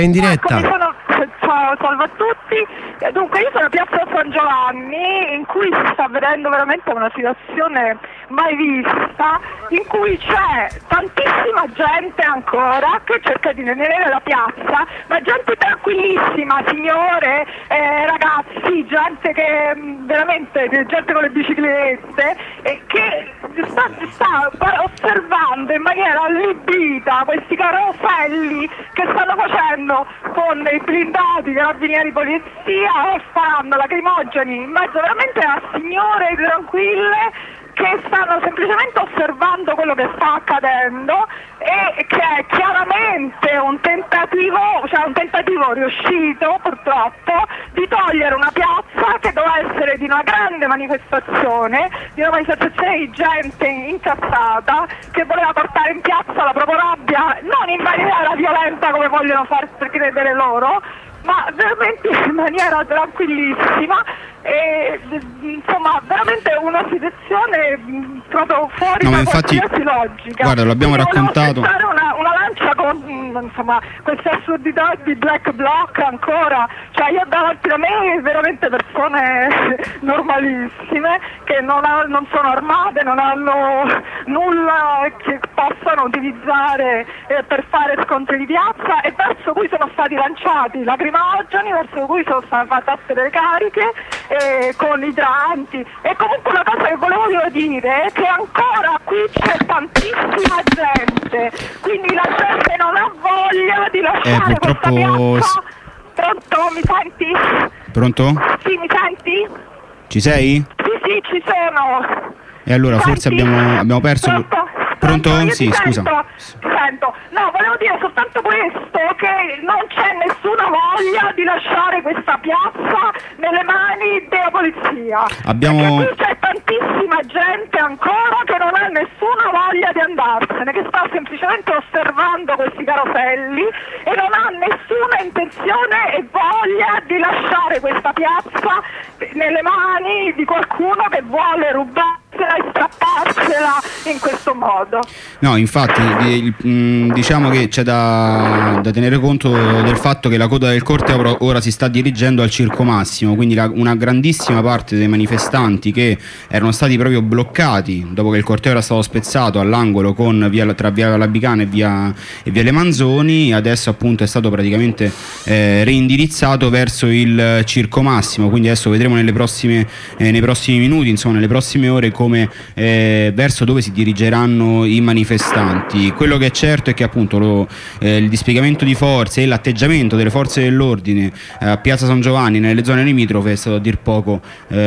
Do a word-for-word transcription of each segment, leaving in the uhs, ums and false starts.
È in diretta. Ecco, sono... Ciao, salve a tutti. Dunque, io sono a Piazza San Giovanni, in cui si sta vedendo veramente una situazione mai vista, in cui c'è tantissima gente ancora che cerca di tenere la piazza, ma gente tranquillissima, signore, eh, ragazzi, gente che veramente, gente con le biciclette, e che sta, sta osservando in maniera allibita questi caroselli che stanno facendo con i blindati, carabinieri, polizia, e faranno lacrimogeni in mezzo veramente a signore tranquille che stanno semplicemente osservando quello che sta accadendo, e che è chiaramente un tentativo, cioè un tentativo riuscito purtroppo, di togliere una piazza che doveva essere di una grande manifestazione, di una manifestazione di gente incazzata che voleva portare in piazza la propria rabbia, non in maniera violenta come vogliono far credere loro, ma veramente in maniera tranquillissima. E, insomma, veramente una situazione proprio fuori no, da infatti, qualsiasi logica. Guarda, l'abbiamo raccontato. Una, una lancia con insomma queste assurdità di black bloc ancora, cioè io davanti a me veramente persone normalissime che non, ha, non sono armate, non hanno nulla che possano utilizzare eh, per fare scontri di piazza, e verso cui sono stati lanciati lacrimogeni, verso cui sono state fatte delle cariche eh, con idranti. E comunque una cosa che volevo dire è che ancora qui c'è tantissima gente, quindi la gente non ha voglia di lasciare eh, questa piazza. Pronto, mi senti? Pronto? Sì, mi senti? Ci sei? Sì, sì, ci sono. E allora Senti? forse abbiamo, abbiamo perso. Pronto? Pronto? Pronto? Io Sì, ti scusa. Sento, ti sento. No, volevo dire soltanto questo, che non c'è nessuna voglia di lasciare questa piazza nelle mani della polizia. Abbiamo... Perché qui c'è tantissima gente ancora che non ha nessuna voglia di andarsene, che sta semplicemente osservando questi caroselli e non ha nessuna intenzione e voglia di lasciare questa piazza nelle mani di qualcuno che vuole rubarsela e strapparsela in questo modo. No, infatti il, mh, diciamo che c'è da, da tenere conto del fatto che la coda del corteo ora si sta dirigendo al Circo Massimo, quindi la, una grandissima parte dei manifestanti che erano stati proprio bloccati dopo che il corteo era stato spezzato all'angolo con via, tra via Labicana e via, e via Le Manzoni, adesso appunto è stato praticamente eh, reindirizzato verso il Circo Massimo, quindi adesso vedremo nelle prossime, eh, nei prossimi minuti, insomma nelle prossime ore, come eh, verso dove si dirigeranno i manifestanti. Quello che è certo è che appunto lo, eh, il dispiegamento di forze e l'atteggiamento delle forze dell'ordine eh, a Piazza San Giovanni nelle zone limitrofe è stato a dir poco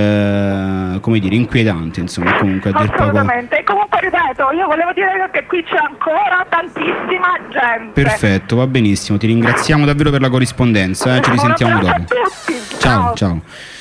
eh, come dire inquietante, insomma, comunque a dir poco. Assolutamente. E comunque ripeto, io volevo dire che qui c'è ancora tantissima gente. Perfetto, va benissimo, ti ringraziamo davvero per la corrispondenza, eh, ci risentiamo dopo. Ciao a tutti. Ciao, ciao.